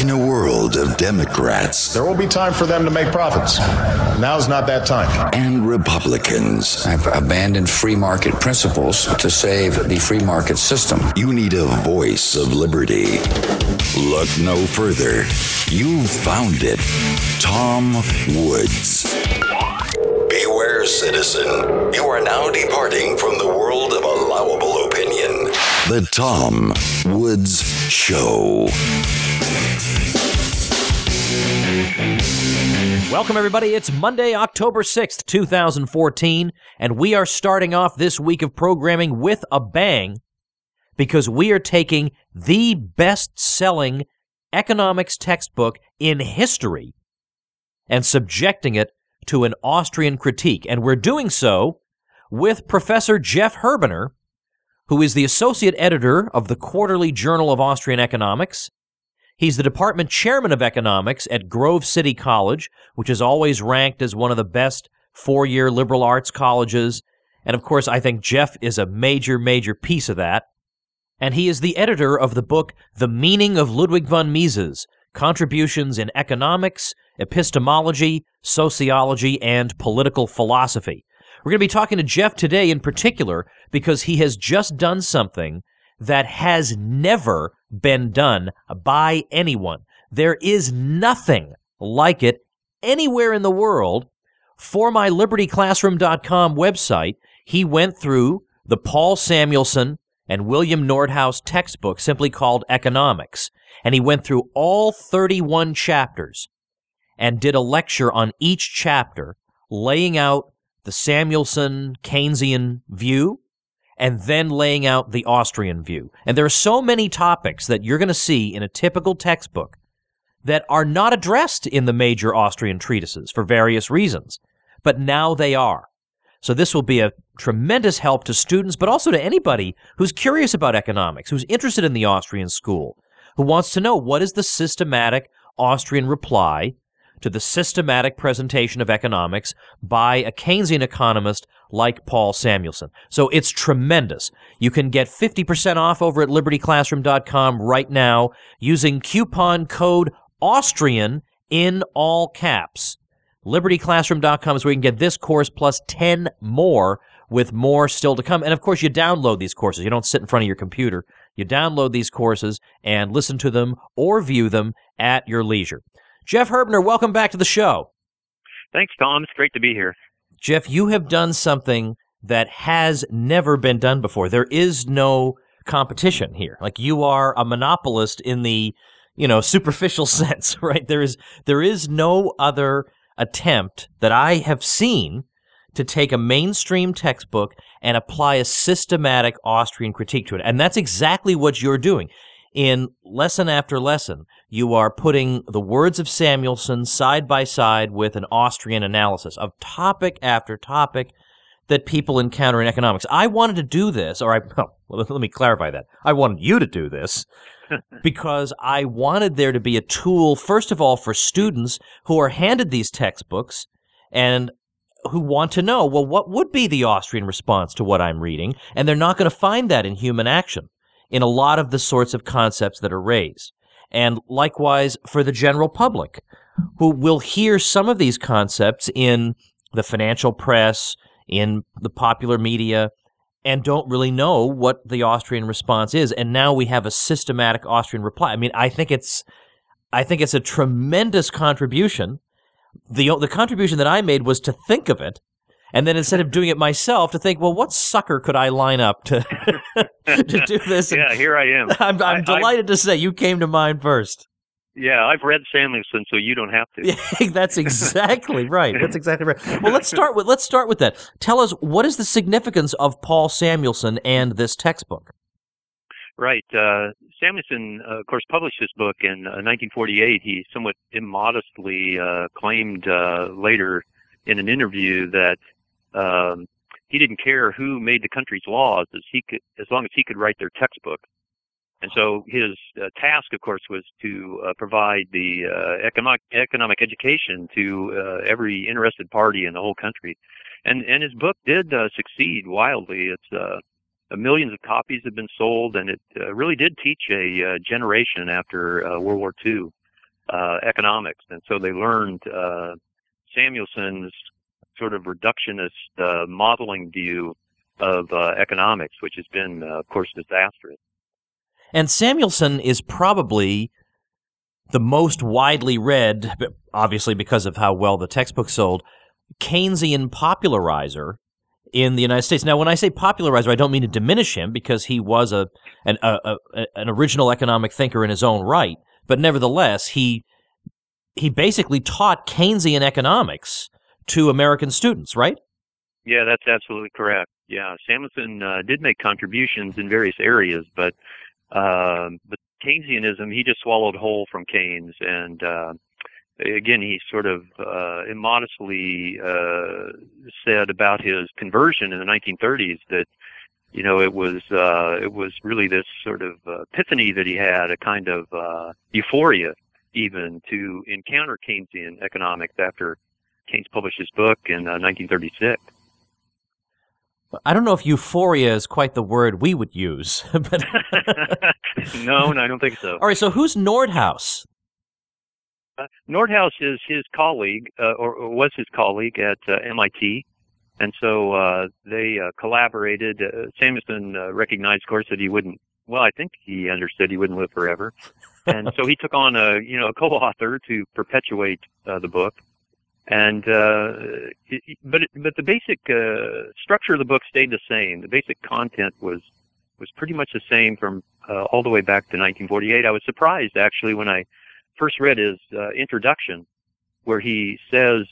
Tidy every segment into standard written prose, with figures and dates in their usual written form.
In a world of Democrats, there will be time for them to make profits. Now's not that time. And Republicans. I've abandoned free market principles to save the free market system. You need a voice of liberty. Look no further. You've found it. Tom Woods. Beware, citizen. You are now departing from the world of allowable opinion. The Tom Woods Show. Welcome, everybody. It's Monday, October 6th, 2014, and we are starting off this week of programming with a bang because we are taking the best-selling economics textbook in history and subjecting it to an Austrian critique. And we're doing so with Professor Jeff Herbener, who is the associate editor of the Quarterly Journal of Austrian Economics. He's the department chairman of economics at Grove City College, which is always ranked as one of the best four-year liberal arts colleges. And, of course, I think Jeff is a major, major piece of that. And he is the editor of the book The Meaning of Ludwig von Mises, Contributions in Economics, Epistemology, Sociology, and Political Philosophy. We're going to be talking to Jeff today in particular because he has just done something that has never been done by anyone. There is nothing like it anywhere in the world. For my LibertyClassroom.com website, he went through the Paul Samuelson and William Nordhaus textbook simply called Economics, and he went through all 31 chapters and did a lecture on each chapter, laying out the Samuelson Keynesian view, and then laying out the Austrian view. And there are so many topics that you're going to see in a typical textbook that are not addressed in the major Austrian treatises for various reasons, but now they are. So this will be a tremendous help to students, but also to anybody who's curious about economics, who's interested in the Austrian school, who wants to know what is the systematic Austrian reply to the systematic presentation of economics by a Keynesian economist like Paul Samuelson. So it's tremendous. You can get 50% off over at LibertyClassroom.com right now using coupon code AUSTRIAN in all caps. LibertyClassroom.com is where you can get this course plus 10 more with more still to come. And, of course, you download these courses. You don't sit in front of your computer. You download these courses and listen to them or view them at your leisure. Jeff Herbener, welcome back to the show. Thanks, Tom. It's great to be here. Jeff, you have done something that has never been done before. There is no competition here. Like, you are a monopolist in the, superficial sense, right? There is no other attempt that I have seen to take a mainstream textbook and apply a systematic Austrian critique to it. And that's exactly what you're doing. In lesson after lesson, you are putting the words of Samuelson side by side with an Austrian analysis of topic after topic that people encounter in economics. I wanted to do this, let me clarify that. I wanted you to do this because I wanted there to be a tool, first of all, for students who are handed these textbooks and who want to know, well, what would be the Austrian response to what I'm reading? And they're not going to find that in human action, in a lot of the sorts of concepts that are raised. And likewise for the general public, who will hear some of these concepts in the financial press, in the popular media, and don't really know what the Austrian response is. And now we have a systematic Austrian reply. I mean, I think it's a tremendous contribution. The contribution that I made was to think of it, and then instead of doing it myself, to think, well, what sucker could I line up to to do this? Yeah, here I am. I'm delighted to say you came to mind first. Yeah, I've read Samuelson, so you don't have to. Yeah, that's exactly right. That's exactly right. Well, let's start with that. Tell us, what is the significance of Paul Samuelson and this textbook? Right. Samuelson, of course, published this book in 1948. He somewhat immodestly claimed later in an interview that he didn't care who made the country's laws as long as he could write their textbook. And so his task, of course, was to provide the economic education to every interested party in the whole country. And his book did succeed wildly. It's millions of copies have been sold, and it really did teach a generation after World War II. economics. And so they learned Samuelson's sort of reductionist modeling view of economics, which has been, of course, disastrous. And Samuelson is probably the most widely read, obviously because of how well the textbook sold, Keynesian popularizer in the United States. Now, when I say popularizer, I don't mean to diminish him, because he was an original economic thinker in his own right. But nevertheless, he basically taught Keynesian economics to American students, right? Yeah, that's absolutely correct. Yeah, Samuelson did make contributions in various areas, but Keynesianism, he just swallowed whole from Keynes. And again, he sort of immodestly said about his conversion in the 1930s that, you know, it was really this sort of epiphany that he had, a kind of euphoria even to encounter Keynesian economics after Keynes published his book in 1936. I don't know if euphoria is quite the word we would use. But No, I don't think so. All right, so who's Nordhaus? Nordhaus is his colleague, or was his colleague at MIT, and so they collaborated. Samuelson recognized, of course, that he wouldn't. Well, I think he understood he wouldn't live forever, and so he took on a co-author to perpetuate the book. And but the basic structure of the book stayed the same. The basic content was pretty much the same from all the way back to 1948. I was surprised actually when I first read his introduction, where he says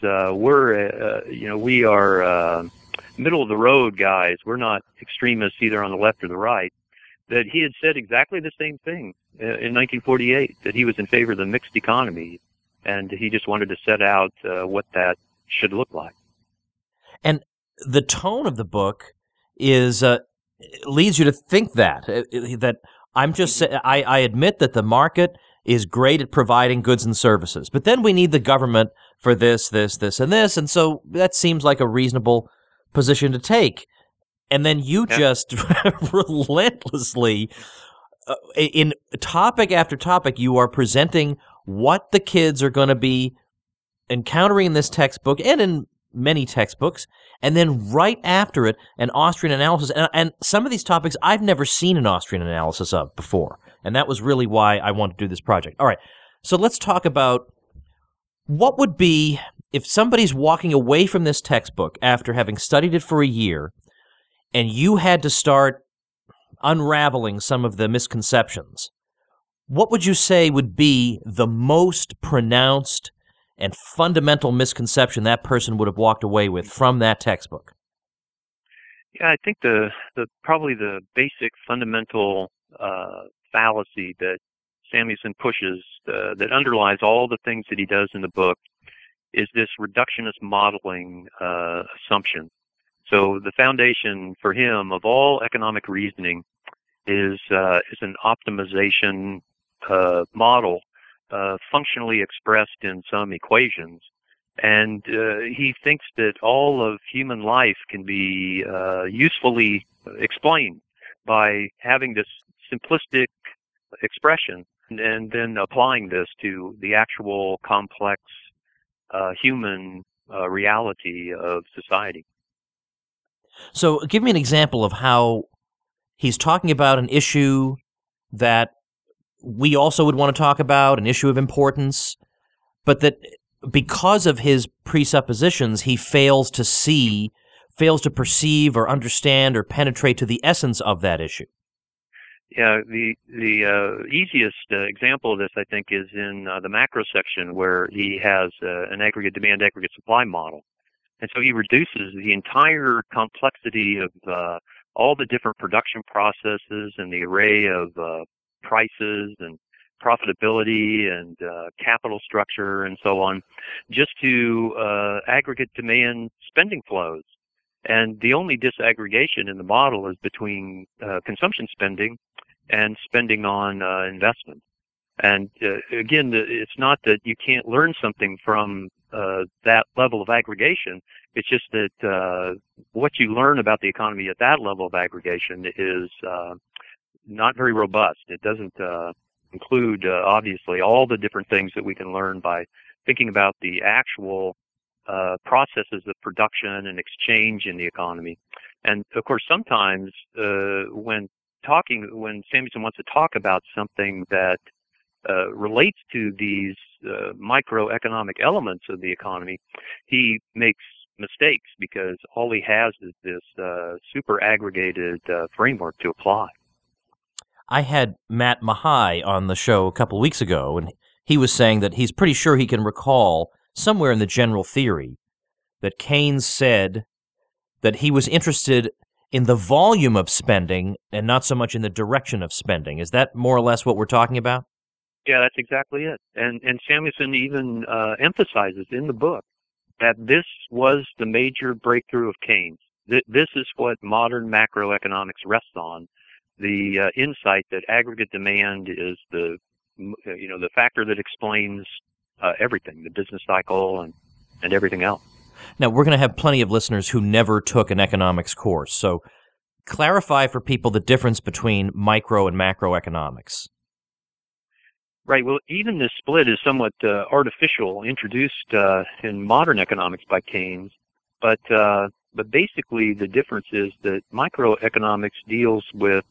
we are middle of the road guys. We're not extremists either on the left or the right. That he had said exactly the same thing in 1948. That he was in favor of the mixed economy. And he just wanted to set out what that should look like. And the tone of the book is leads you to think that I'm just I admit that the market is great at providing goods and services, but then we need the government for this, and this, and so that seems like a reasonable position to take. And then you just relentlessly, in topic after topic, you are presenting what the kids are going to be encountering in this textbook and in many textbooks, and then right after it, an Austrian analysis. And some of these topics I've never seen an Austrian analysis of before, and that was really why I wanted to do this project. All right, so let's talk about what would be if somebody's walking away from this textbook after having studied it for a year, and you had to start unraveling some of the misconceptions. What would you say would be the most pronounced and fundamental misconception that person would have walked away with from that textbook? Yeah, I think probably the basic fundamental fallacy that Samuelson pushes that underlies all the things that he does in the book is this reductionist modeling assumption. So the foundation for him of all economic reasoning is an optimization model functionally expressed in some equations. And he thinks that all of human life can be usefully explained by having this simplistic expression and then applying this to the actual complex human reality of society. So give me an example of how he's talking about an issue that we also would want to talk about, an issue of importance, but that because of his presuppositions, he fails to perceive or understand or penetrate to the essence of that issue. Yeah, the easiest example of this, I think, is in the macro section where he has an aggregate demand, aggregate supply model. And so he reduces the entire complexity of all the different production processes and the array of prices and profitability and capital structure and so on, just to aggregate demand spending flows. And the only disaggregation in the model is between consumption spending and spending on investment. And again, it's not that you can't learn something from that level of aggregation. It's just that what you learn about the economy at that level of aggregation is not very robust. It doesn't include, obviously, all the different things that we can learn by thinking about the actual processes of production and exchange in the economy. And of course, sometimes when Samuelson wants to talk about something that relates to these microeconomic elements of the economy, he makes mistakes because all he has is this super aggregated framework to apply. I had Matt Mahai on the show a couple weeks ago, and he was saying that he's pretty sure he can recall somewhere in the general theory that Keynes said that he was interested in the volume of spending and not so much in the direction of spending. Is that more or less what we're talking about? Yeah, that's exactly it. And Samuelson even emphasizes in the book that this was the major breakthrough of Keynes. This is what modern macroeconomics rests on, the insight that aggregate demand is the factor that explains everything, the business cycle and everything else. Now, we're going to have plenty of listeners who never took an economics course, so clarify for people the difference between micro and macroeconomics. Right. Well, even this split is somewhat artificial, introduced in modern economics by Keynes, but basically the difference is that microeconomics deals with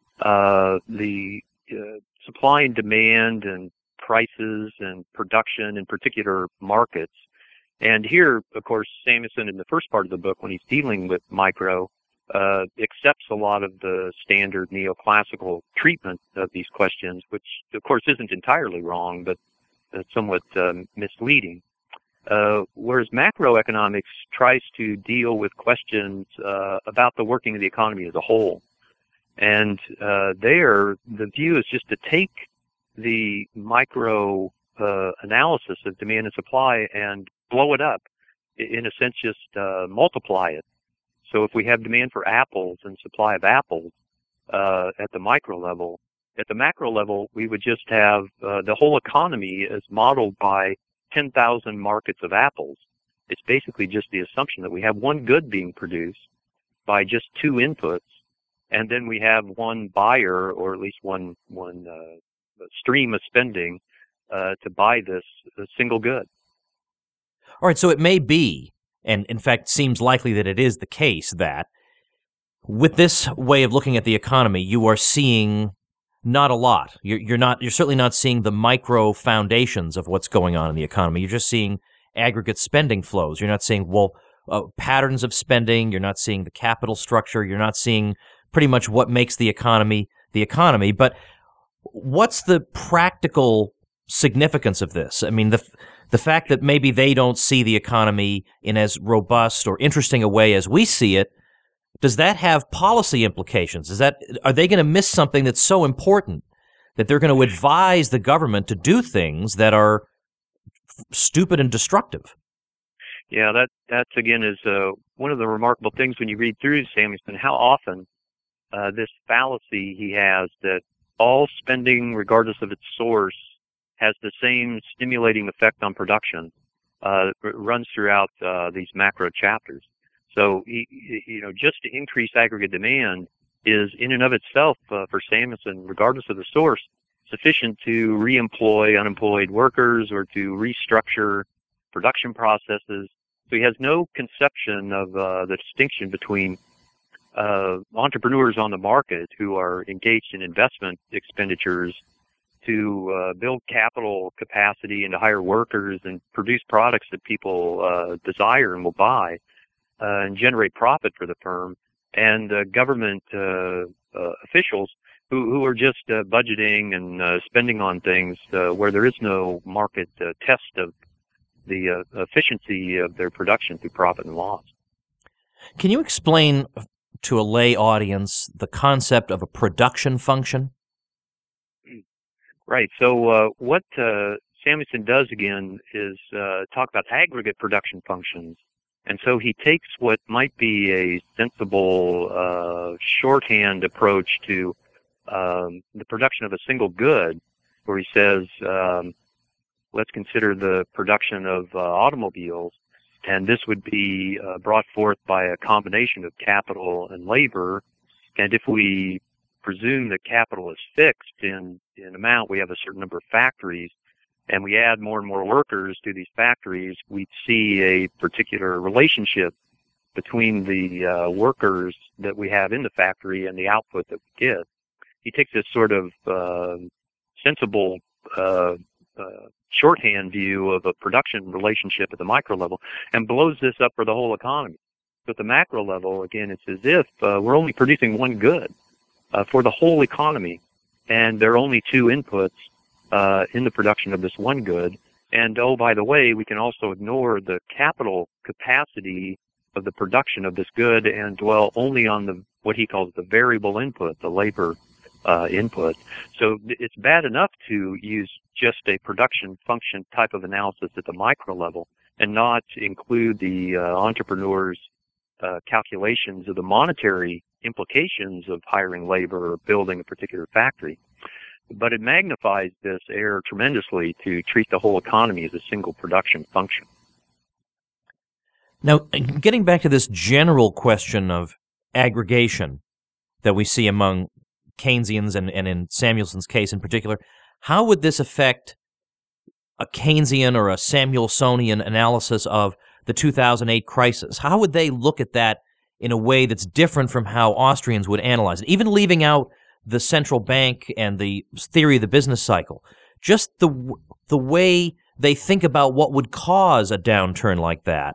the supply and demand and prices and production in particular markets. And here, of course, Samuelson in the first part of the book, when he's dealing with micro, accepts a lot of the standard neoclassical treatment of these questions, which, of course, isn't entirely wrong, but somewhat misleading. Whereas macroeconomics tries to deal with questions about the working of the economy as a whole. And there, the view is just to take the micro analysis of demand and supply and blow it up, in a sense, just multiply it. So if we have demand for apples and supply of apples at the micro level, at the macro level, we would just have the whole economy as modeled by 10,000 markets of apples. It's basically just the assumption that we have one good being produced by just two inputs, and then we have one buyer, or at least one stream of spending to buy this single good. All right, so it may be, and in fact seems likely that it is the case, that with this way of looking at the economy, you are seeing not a lot. You're certainly not seeing the micro foundations of what's going on in the economy. You're just seeing aggregate spending flows. You're not seeing patterns of spending. You're not seeing the capital structure. You're not seeing pretty much what makes the economy the economy. But what's the practical significance of this? I mean, the fact that maybe they don't see the economy in as robust or interesting a way as we see it, does that have policy implications? Are they going to miss something that's so important that they're going to advise the government to do things that are stupid and destructive? Yeah, that's again is one of the remarkable things when you read through Samuelson, how often this fallacy he has that all spending, regardless of its source, has the same stimulating effect on production, runs throughout these macro chapters. So, just to increase aggregate demand is in and of itself, for Samuelson, regardless of the source, sufficient to reemploy unemployed workers or to restructure production processes. So he has no conception of the distinction between entrepreneurs on the market who are engaged in investment expenditures to build capital capacity and to hire workers and produce products that people desire and will buy and generate profit for the firm, and government officials who are just budgeting and spending on things where there is no market test of the efficiency of their production through profit and loss. Can you explain to a lay audience the concept of a production function? Right. So what Samuelson does again is talk about aggregate production functions. And so he takes what might be a sensible shorthand approach to the production of a single good, where he says, let's consider the production of automobiles, and this would be brought forth by a combination of capital and labor. And if we presume that capital is fixed in amount, we have a certain number of factories, and we add more and more workers to these factories, we'd see a particular relationship between the workers that we have in the factory and the output that we get. He takes this sort of sensible shorthand view of a production relationship at the micro level and blows this up for the whole economy. So at the macro level, again, it's as if we're only producing one good for the whole economy, and there are only two inputs in the production of this one good. And, oh, by the way, we can also ignore the capital capacity of the production of this good and dwell only on what he calls the variable input, the labor input. So it's bad enough to use just a production function type of analysis at the micro level and not include the entrepreneur's calculations of the monetary implications of hiring labor or building a particular factory. But it magnifies this error tremendously to treat the whole economy as a single production function. Now, getting back to this general question of aggregation that we see among Keynesians and in Samuelson's case in particular, how would this affect a Keynesian or a Samuelsonian analysis of the 2008 crisis? How would they look at that in a way that's different from how Austrians would analyze it, even leaving out the central bank and the theory of the business cycle? Just the way they think about what would cause a downturn like that,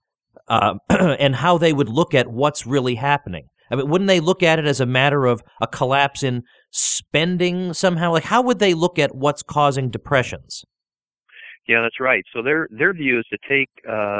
and how they would look at what's really happening. I mean, wouldn't they look at it as a matter of a collapse in spending somehow? Like, how would they look at what's causing depressions? Yeah, that's right. So their view is to take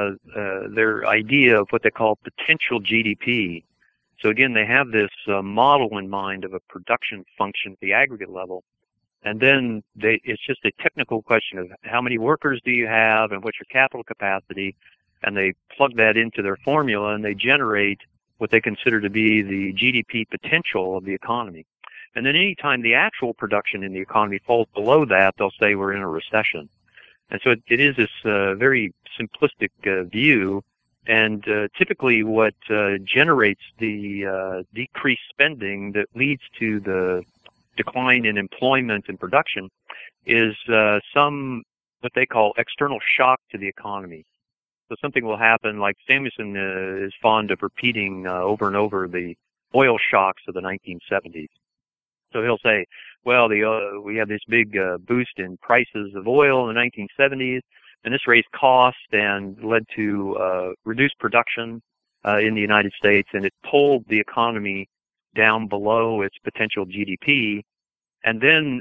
their idea of what they call potential GDP. So again, they have this model in mind of a production function at the aggregate level, and then it's just a technical question of how many workers do you have and what's your capital capacity, and they plug that into their formula and they generate what they consider to be the GDP potential of the economy. And then anytime the actual production in the economy falls below that, they'll say we're in a recession. And so it is this very simplistic view, and typically what generates the decreased spending that leads to the decline in employment and production is some what they call external shock to the economy. So something will happen, like Samuelson is fond of repeating over and over the oil shocks of the 1970s. So he'll say, well, we have this big boost in prices of oil in the 1970s, and this raised costs and led to reduced production in the United States, and it pulled the economy down below its potential GDP. And then,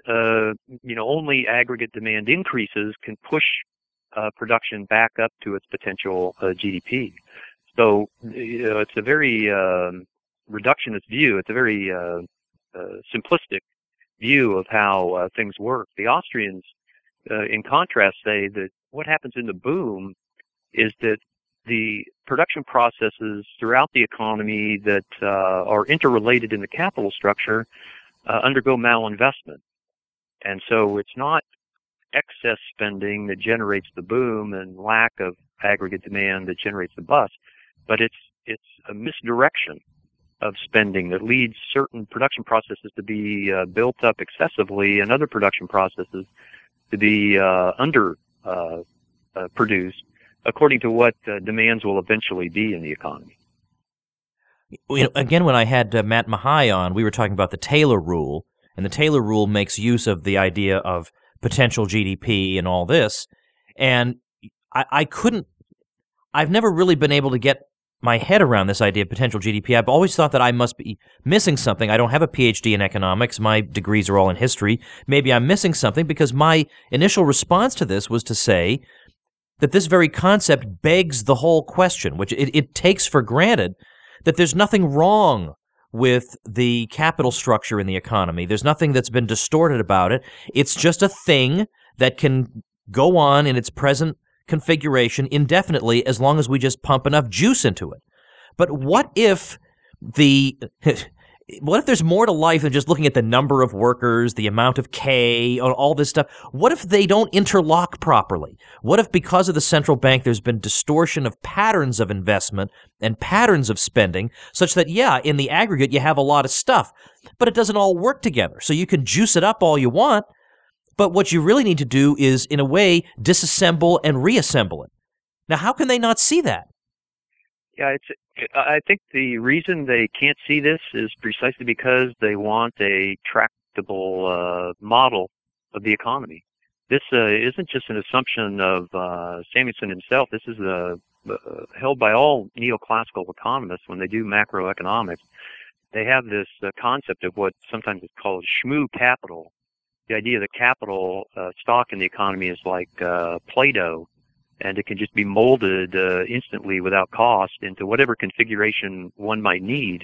only aggregate demand increases can push production back up to its potential GDP. So, it's a very reductionist view. It's a very simplistic view of how things work. The Austrians, in contrast, say that what happens in the boom is that the production processes throughout the economy that are interrelated in the capital structure undergo malinvestment. And so it's not excess spending that generates the boom and lack of aggregate demand that generates the bust, but it's a misdirection of spending that leads certain production processes to be built up excessively and other production processes to be produced according to what demands will eventually be in the economy. Again, when I had Matt Mahai on, we were talking about the Taylor Rule, and the Taylor Rule makes use of the idea of potential GDP and all this, and I've never really been able to get my head around this idea of potential GDP. I've always thought that I must be missing something. I don't have a PhD in economics. My degrees are all in history. Maybe I'm missing something, because my initial response to this was to say that this very concept begs the whole question, which it takes for granted that there's nothing wrong with the capital structure in the economy. There's nothing that's been distorted about it. It's just a thing that can go on in its present configuration indefinitely as long as we just pump enough juice into it. But what if what if there's more to life than just looking at the number of workers, the amount of K, all this stuff? What if they don't interlock properly? What if because of the central bank there's been distortion of patterns of investment and patterns of spending such that, yeah, in the aggregate you have a lot of stuff, but it doesn't all work together. So you can juice it up all you want, but what you really need to do is, in a way, disassemble and reassemble it. Now, how can they not see that? Yeah, I think the reason they can't see this is precisely because they want a tractable model of the economy. This isn't just an assumption of Samuelson himself. This is held by all neoclassical economists when they do macroeconomics. They have this concept of what sometimes is called shmoo capital. The idea that capital stock in the economy is like Play-Doh, and it can just be molded instantly without cost into whatever configuration one might need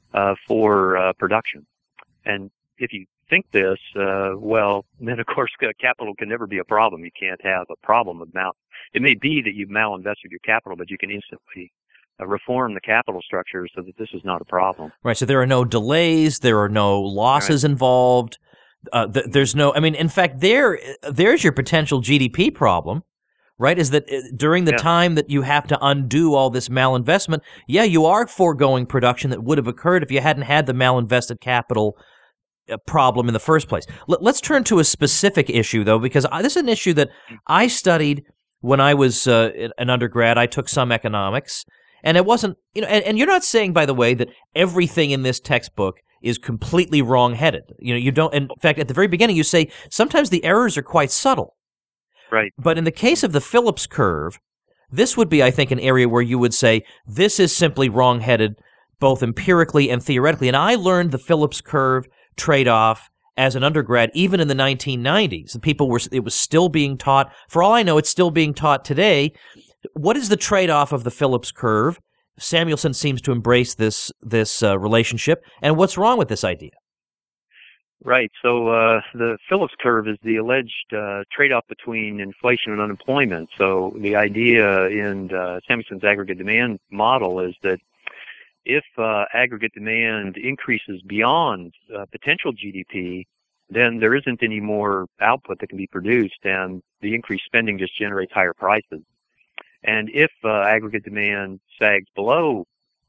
for production. And if you think this, well, then of course capital can never be a problem. You can't have a problem of it may be that you've malinvested your capital, but you can instantly reform the capital structure so that this is not a problem. Right, so there are no delays, there are no losses involved. There's no, I mean, in fact, there's your potential GDP problem. Right, is that during the time that you have to undo all this malinvestment, you are foregoing production that would have occurred if you hadn't had the malinvested capital problem in the first place. Let's turn to a specific issue, though, because this is an issue that I studied when I was an undergrad. I took some economics, and it wasn't, and you're not saying, by the way, that everything in this textbook is completely wrong-headed. You don't, in fact, at the very beginning, you say sometimes the errors are quite subtle. Right. But in the case of the Phillips curve, this would be, I think, an area where you would say this is simply wrong-headed, both empirically and theoretically. And I learned the Phillips curve trade-off as an undergrad, even in the 1990s. It was still being taught. For all I know, it's still being taught today. What is the trade-off of the Phillips curve? Samuelson seems to embrace this relationship. And what's wrong with this idea? Right. So the Phillips curve is the alleged trade-off between inflation and unemployment. So the idea in Samuelson's aggregate demand model is that if aggregate demand increases beyond potential GDP, then there isn't any more output that can be produced, and the increased spending just generates higher prices. And if aggregate demand sags below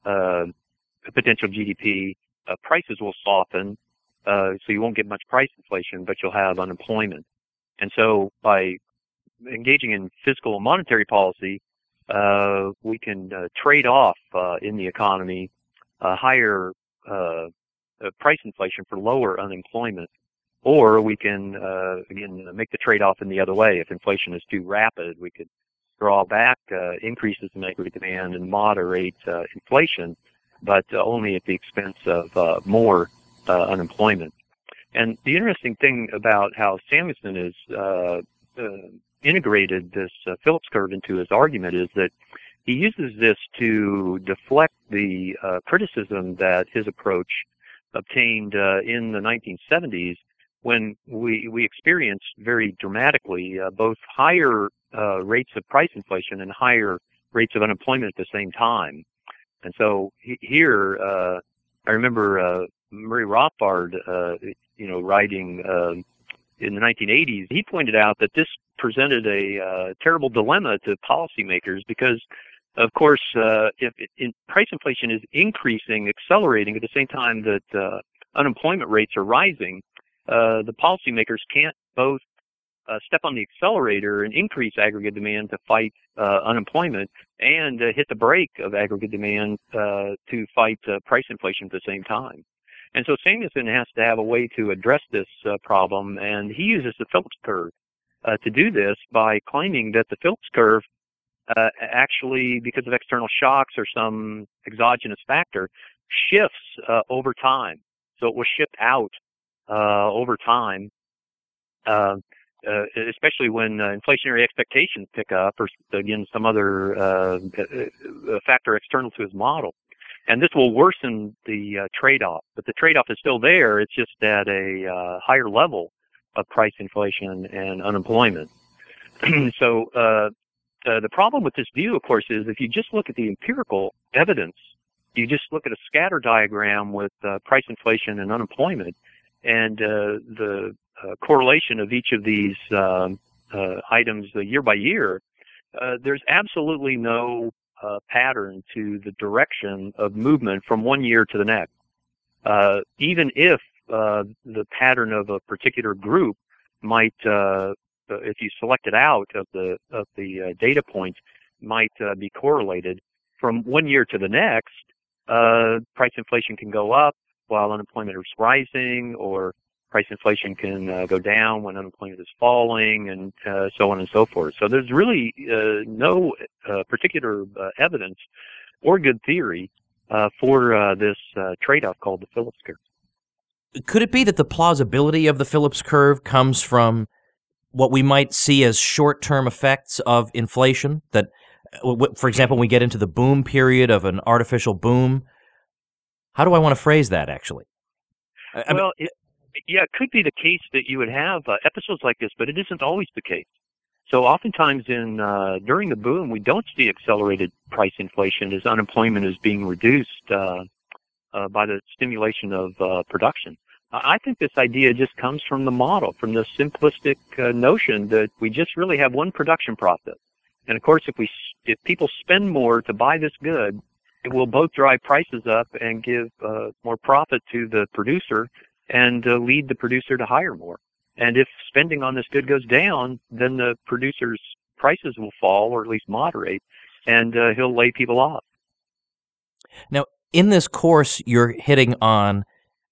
potential GDP, prices will soften. So you won't get much price inflation, but you'll have unemployment. And so by engaging in fiscal and monetary policy, we can trade off in the economy higher price inflation for lower unemployment. Or we can, again, make the trade-off in the other way. If inflation is too rapid, we could draw back increases in aggregate demand and moderate inflation, but only at the expense of more unemployment. And the interesting thing about how Samuelson has integrated this Phillips curve into his argument is that he uses this to deflect the criticism that his approach obtained in the 1970s when we experienced very dramatically both higher rates of price inflation and higher rates of unemployment at the same time. And so here, I remember Murray Rothbard, writing in the 1980s, he pointed out that this presented a terrible dilemma to policymakers because, of course, if price inflation is increasing, accelerating at the same time that unemployment rates are rising, the policymakers can't both step on the accelerator and increase aggregate demand to fight unemployment and hit the brake of aggregate demand to fight price inflation at the same time. And so Samuelson has to have a way to address this problem, and he uses the Phillips curve to do this by claiming that the Phillips curve actually, because of external shocks or some exogenous factor, shifts over time. So it will shift out over time, especially when inflationary expectations pick up or, again, some other factor external to his model. And this will worsen the trade-off. But the trade-off is still there. It's just at a higher level of price inflation and unemployment. So the problem with this view, of course, is if you just look at the empirical evidence you just look at a scatter diagram with price inflation and unemployment, and the correlation of each of these items year by year, there's absolutely no pattern to the direction of movement from one year to the next. Even if the pattern of a particular group might, if you select it out of the data points, might be correlated from one year to the next. Price inflation can go up while unemployment is rising, or price inflation can go down when unemployment is falling, and so on and so forth. So there's really no particular evidence or good theory for this trade-off called the Phillips curve. Could it be that the plausibility of the Phillips curve comes from what we might see as short-term effects of inflation? That, for example, when we get into the boom period of an artificial boom, how do I want to phrase that, actually? It could be the case that you would have episodes like this, but it isn't always the case. So oftentimes during the boom, we don't see accelerated price inflation as unemployment is being reduced by the stimulation of production. I think this idea just comes from the model, from the simplistic notion that we just really have one production process. And of course, if people spend more to buy this good, it will both drive prices up and give more profit to the producer and lead the producer to hire more. And if spending on this good goes down, then the producer's prices will fall, or at least moderate, and he'll lay people off. Now, in this course, you're hitting on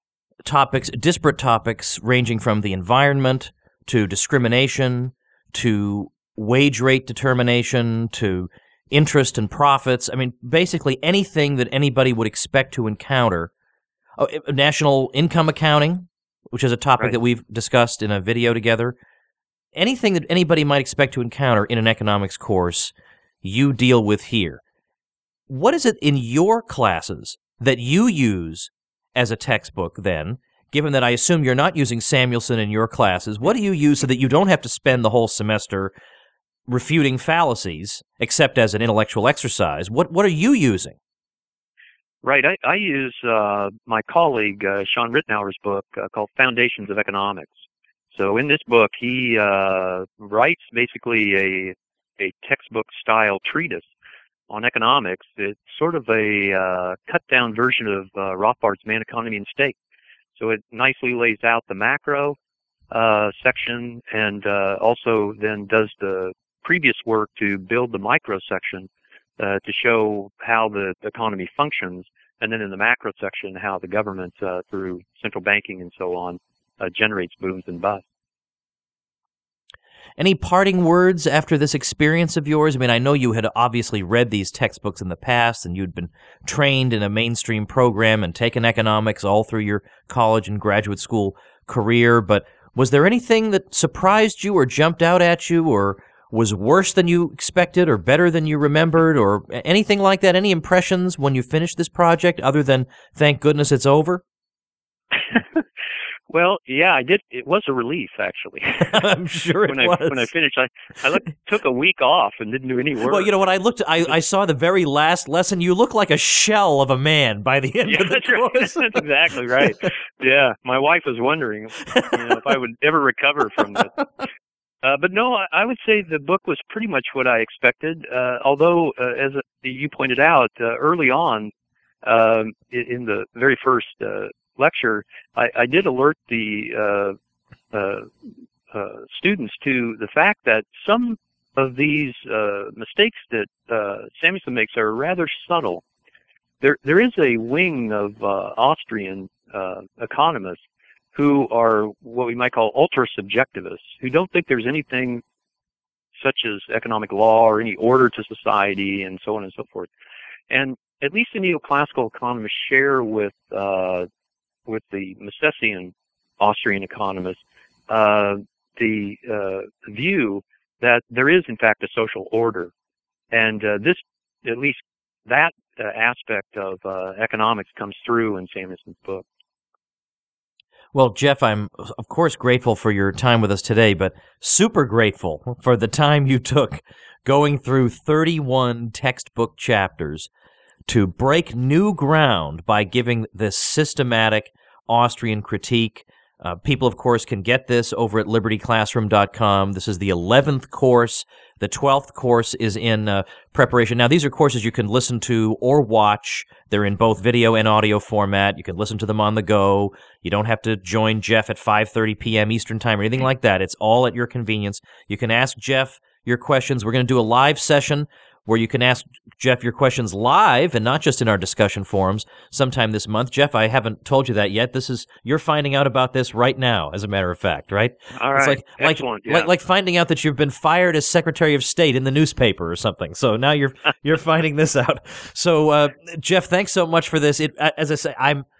disparate topics ranging from the environment to discrimination to wage rate determination to interest and profits. I mean, basically anything that anybody would expect to encounter. National income accounting, which is a topic that we've discussed in a video together. Anything that anybody might expect to encounter in an economics course, you deal with here. What is it in your classes that you use as a textbook then, given that I assume you're not using Samuelson in your classes? What do you use so that you don't have to spend the whole semester refuting fallacies, except as an intellectual exercise? What are you using? Right. I use my colleague Sean Rittenauer's book called Foundations of Economics. So in this book, he writes basically a textbook-style treatise on economics. It's sort of a cut-down version of Rothbard's Man, Economy, and State. So it nicely lays out the macro section and also then does the previous work to build the micro section to show how the economy functions, and then in the macro section, how the government, through central banking and so on, generates booms and busts. Any parting words after this experience of yours? I mean, I know you had obviously read these textbooks in the past, and you'd been trained in a mainstream program and taken economics all through your college and graduate school career, but was there anything that surprised you or jumped out at you or was worse than you expected or better than you remembered or anything like that? Any impressions when you finished this project other than, thank goodness it's over? Well, yeah, I did. It was a relief, actually. I'm sure it was. When I finished, I took a week off and didn't do any work. Well, you know, when I saw the very last lesson, you look like a shell of a man by the end of the course. Right. That's exactly right. Yeah, my wife was wondering if I would ever recover from this. But no, I would say the book was pretty much what I expected, although, as you pointed out, early on, in the very first lecture, I did alert the students to the fact that some of these mistakes that Samuelson makes are rather subtle. There is a wing of Austrian economists who are what we might call ultra-subjectivists, who don't think there's anything such as economic law or any order to society and so on and so forth. And at least the neoclassical economists share with the Misesian Austrian economists the view that there is, in fact, a social order. And at least that aspect of economics comes through in Samuelson's book. Well, Jeff, I'm, of course, grateful for your time with us today, but super grateful for the time you took going through 31 textbook chapters to break new ground by giving this systematic Austrian critique. People, of course, can get this over at libertyclassroom.com. This is the 11th course. The 12th course is in preparation. Now, these are courses you can listen to or watch. They're in both video and audio format. You can listen to them on the go. You don't have to join Jeff at 5:30 p.m. Eastern Time or anything like that. It's all at your convenience. You can ask Jeff your questions. We're going to do a live session where you can ask Jeff your questions live and not just in our discussion forums sometime this month. Jeff, I haven't told you that yet. You're finding out about this right now, as a matter of fact, right? All right. It's excellent. Like finding out that you've been fired as Secretary of State in the newspaper or something. So now you're finding this out. So, Jeff, thanks so much for this. As I say,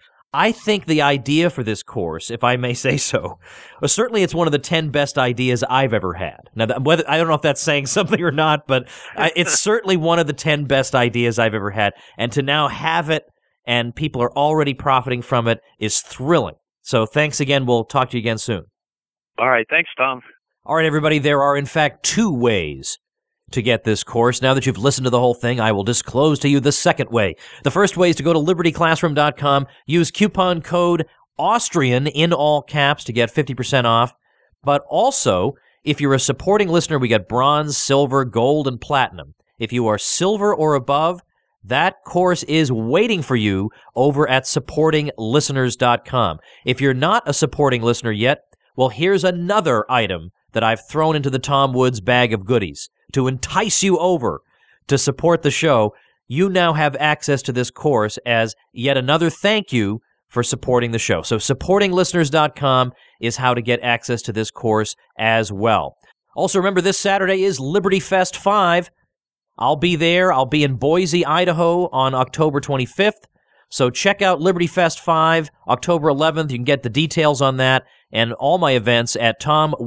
I think the idea for this course, if I may say so, certainly it's one of the 10 best ideas I've ever had. Now, I don't know if that's saying something or not, but it's certainly one of the 10 best ideas I've ever had. And to now have it and people are already profiting from it is thrilling. So thanks again. We'll talk to you again soon. All right. Thanks, Tom. All right, everybody. There are, in fact, 2 ways to get this course. Now that you've listened to the whole thing, I will disclose to you the second way. The first way is to go to libertyclassroom.com, use coupon code Austrian in all caps to get 50% off. But also, if you're a supporting listener, we get bronze, silver, gold, and platinum. If you are silver or above, that course is waiting for you over at supportinglisteners.com. If you're not a supporting listener yet, well, here's another item that I've thrown into the Tom Woods bag of goodies. To entice you over to support the show, you now have access to this course as yet another thank you for supporting the show. So supportinglisteners.com is how to get access to this course as well. Also, remember, this Saturday is Liberty Fest 5. I'll be there. I'll be in Boise, Idaho on October 25th. So check out Liberty Fest 5, October 11th. You can get the details on that and all my events at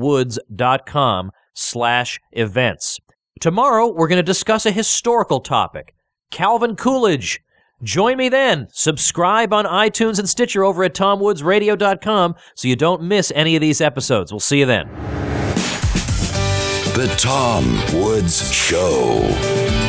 tomwoods.com/events. Tomorrow, we're going to discuss a historical topic, Calvin Coolidge. Join me then. Subscribe on iTunes and Stitcher over at tomwoodsradio.com so you don't miss any of these episodes. We'll see you then. The Tom Woods Show.